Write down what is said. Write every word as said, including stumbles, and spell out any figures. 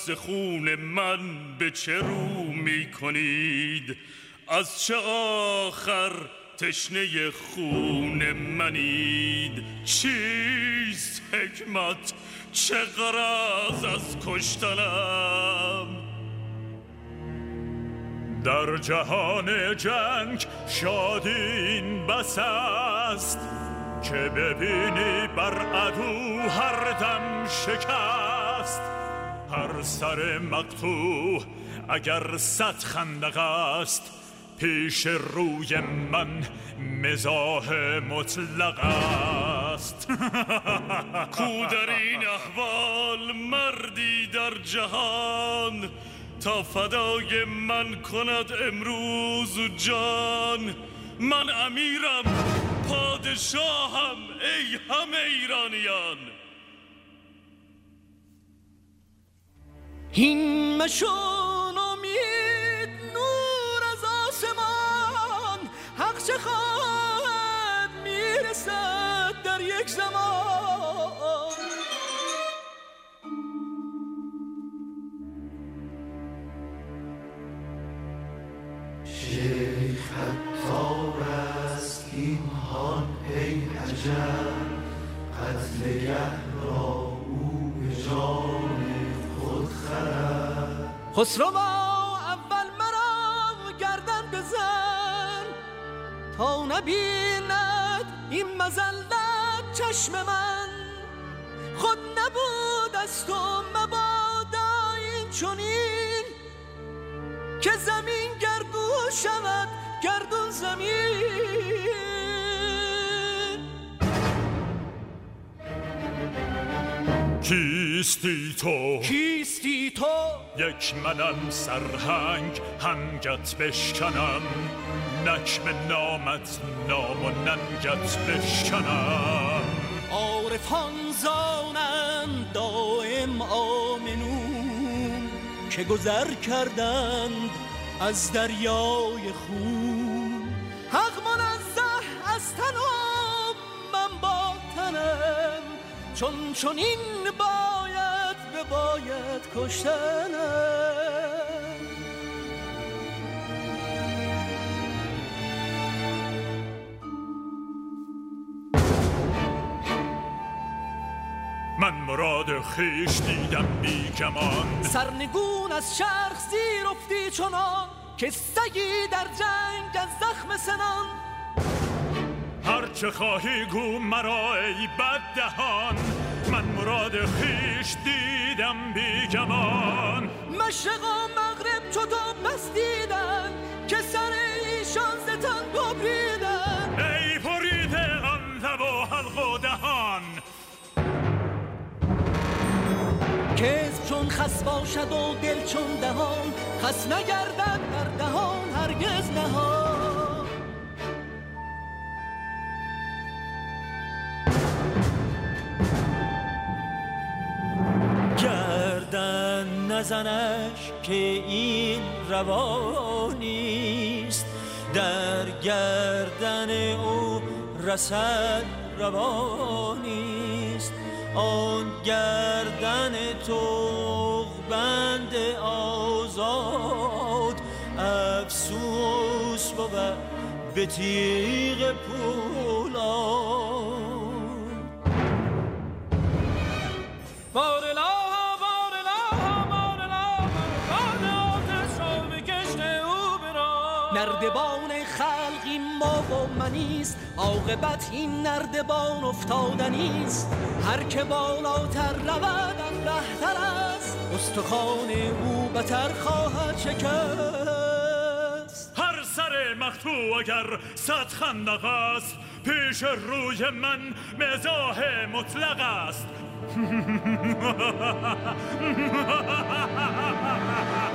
ز خون من به چه رو می کنید؟ از چه آخر تشنه خون منید؟ چیست حکمت؟ چه غرض از کشتنم؟ در جهان جنگ شادی این بس است که ببینی بر عدو هر دم شکست. هر سر مقطوع اگر صد خندق است، پیش روی من مزاح مطلق است. کو در این احوال مردی در جهان، تا فدای من کند امروز جان؟ من امیرم، پادشاهم، ای همه ایرانیان. هین مشون امید نور از آسمان، حق چه خواهد میرسد در یک زمان. شیخ عطار است این هان ای عجب، قتلگه را او به جان خود خرد. خسروا اول مرا گردن بزن، تا نبیند این مذلت چشم من. خود نبود از تو مبادا این چنین، که زمین گردون شود گردون زمین. کیستی تو؟ کیستی تو؟ یک منم سرهنگ همگت بشکنم، نکم نامت نام و ننگت بشکنم. عارفان زانند دائم آمنون، که گذر کردند از دریای خون. حق منزه از تن و من با تنم، چون چون این باید به باید کشتنم. من مراد خیش دیدم بی گمان، سرنگون از چرخ زیر افتی چنان، که سگی در جنگ از زخم سنان. هر چه خواهی گو مرا ای بددهان، من مراد خیش دیدم بی گمان. مشرق و مغرب چو تو بس دیدن، که سر ایشان ز تن ببریدن. ای بریده آن لب و حلق و دهان، کذب چون خس باشد و دل چون دهان، خس نگردد در دهان هرگز نهان. گردن نزنش که این روانیست، در گردن او رسد روانیست. آن گردن تو بند آزاد، افسوس بود به تیغ پولاد. بارلا بارلا بارلا باد آتش را به کشت او برا. نردبان خلقی ما و منیست، عاقبت این نردبان افتادنیست. هر که بالاتر رود بهتر است، استخوان او بتر خواهد شکست. هر سر مقطوع اگر صد خندق است، پیش روی من مزاح مطلق است.